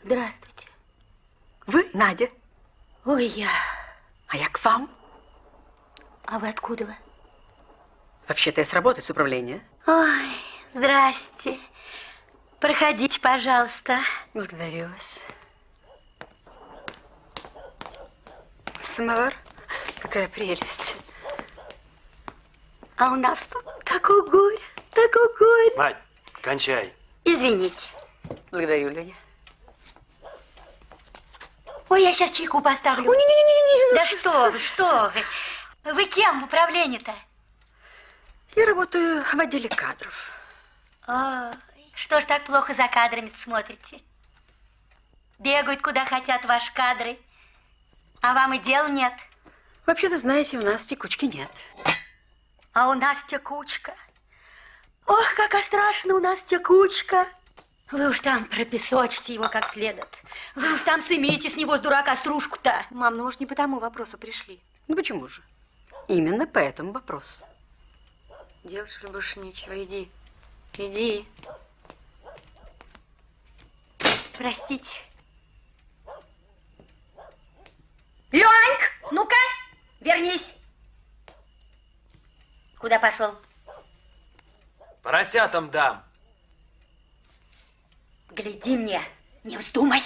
Здравствуйте. Вы Надя? Ой, я. А я к вам. А вы откуда вы? Вообще-то я с работы, с управления. Ой, здрасте. Проходите, пожалуйста. Благодарю вас. Самовар? Какая прелесть. А у нас тут такое горе, такое горе. Мать, кончай. Извините. Благодарю, Леня. Ой, я сейчас чайку поставлю. Ой, не. Да что вы, что вы? Вы кем в управлении-то? Я работаю в отделе кадров. Ой, что ж так плохо за кадрами смотрите? Бегают куда хотят ваши кадры, а вам и дела нет. Вообще-то, знаете, у нас текучки нет. А у нас текучка. Ох, какая страшная у нас текучка. Вы уж там пропесочите его как следует. Вы уж там сымите с него, с дурака, стружку-то. Мам, ну, может, не по тому вопросу пришли. Ну, почему же? Именно по этому вопросу. Делать, что ли, больше нечего. Иди. Иди. Простите. Леньк, ну-ка, вернись. Куда пошел? Поросятам дам. Гляди мне, не вздумай.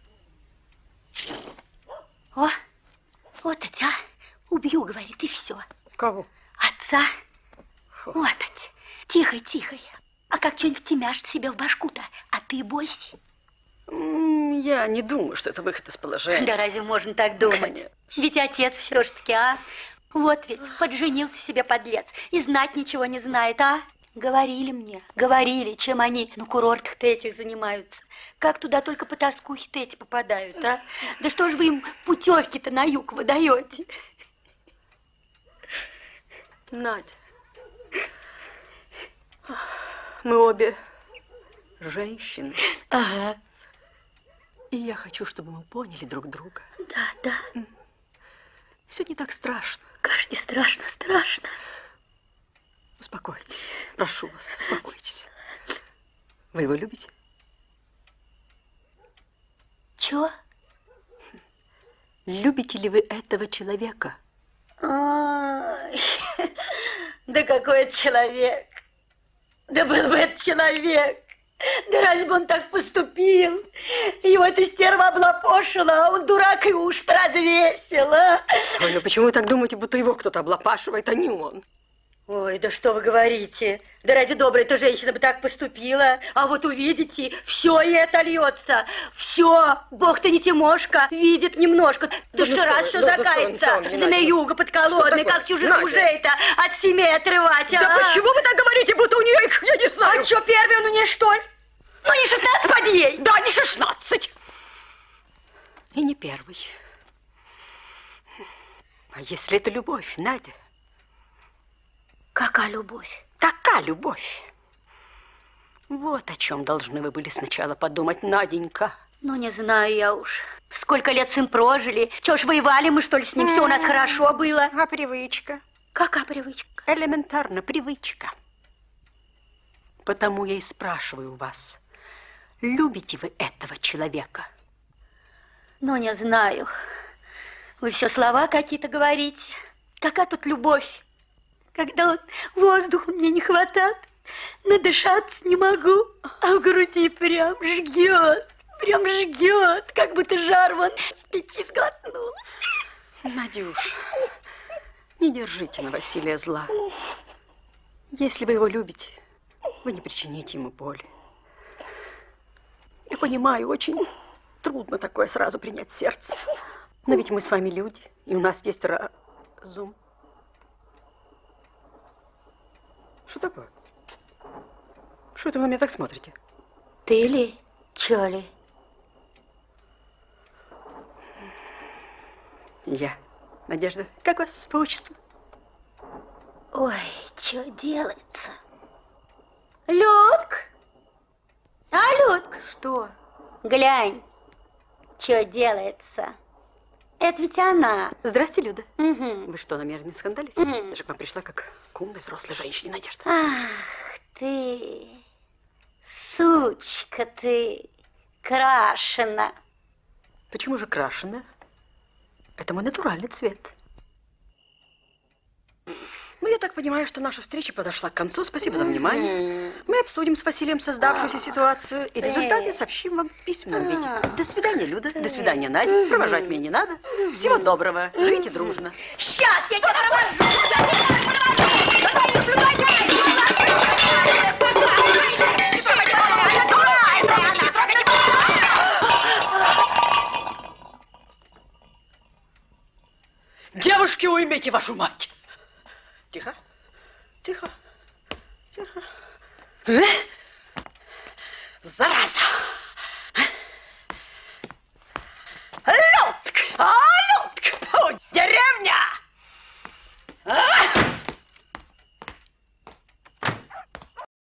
О, вот отца убью, говорит, и все. Кого? Отца. Вот отец. Тихо, тихо. А как что-нибудь втемяшь себе в башку-то, а ты бойся. Я не думаю, что это выход из положения. Да разве можно так думать? Конечно. Ведь отец все ж таки, а? Вот ведь, подженился себе подлец и знать ничего не знает, а? Говорили мне, говорили, чем они на курортах-то этих занимаются. Как туда только потаскухи-то эти попадают, а? Да что ж вы им путевки-то на юг выдаете? Надя, мы обе женщины. Ага. И я хочу, чтобы мы поняли друг друга. Да, да. Все не так страшно. Кажется, страшно, страшно. Успокойтесь. Прошу вас, успокойтесь. Вы его любите? Чего? Любите ли вы этого человека? Ой, да какой это человек? Да был бы это человек. Да разве бы он так поступил? Его эта стерва облапошила, а он дурак и уж-то развесила. Ой, ну почему вы так думаете, будто его кто-то облапашивает, а не он? Ой, да что вы говорите? Да ради доброй-то женщина бы так поступила. А вот увидите, все ей отольется. Все. Бог-то не Тимошка, видит немножко. Да что раз все закается. Змеюга подколодная, как чужих мужей-то от семей отрывать. Да почему вы так говорите, будто у нее их, я не знаю. А что, первый он у нее, что ли? Ну, не 16 поди ей. Да, не 16. И не первый. А если это любовь, Надя? Какая любовь? Такая любовь. Вот о чем должны вы были сначала подумать, Наденька. Ну, не знаю я уж. Сколько лет с ним прожили. Чего ж, воевали мы, что ли, с ним? Все у нас хорошо было. А привычка? Какая привычка? Элементарно, привычка. Потому я и спрашиваю вас, любите вы этого человека? Ну, не знаю. Вы все слова какие-то говорите. Какая тут любовь? Когда вот воздуха мне не хватает, надышаться не могу, а в груди прям жгет, как будто жар вон с печи сглотнула. Надюш, не держите на Василия зла. Если вы его любите, вы не причините ему боли. Я понимаю, очень трудно такое сразу принять в сердце. Но ведь мы с вами люди, и у нас есть разум. Что такое? Что это вы на меня так смотрите? Ты ли? Чё ли? Я. Надежда, как вас по отчеству? Ой, что делается? Людк! А, Людк? Что? Глянь, что делается. Это ведь она. Здрасте, Люда. Угу. Вы что, намеренно скандалить? Угу. Я же к вам пришла как к умной взрослой женщине, Надежда. Ах ты, сучка ты. Крашена. Почему же крашеная? Это мой натуральный цвет. Ну, я так понимаю, что наша встреча подошла к концу. Спасибо за внимание. Мы обсудим с Василием создавшуюся ситуацию и результаты сообщим вам в письменном виде. До свидания, Люда. До свидания, Надя. Провожать меня не надо. Всего доброго. Живите дружно. Сейчас я тебя провожу! Девушки, уймите вашу мать! Тихо, тихо, тихо. Зараза!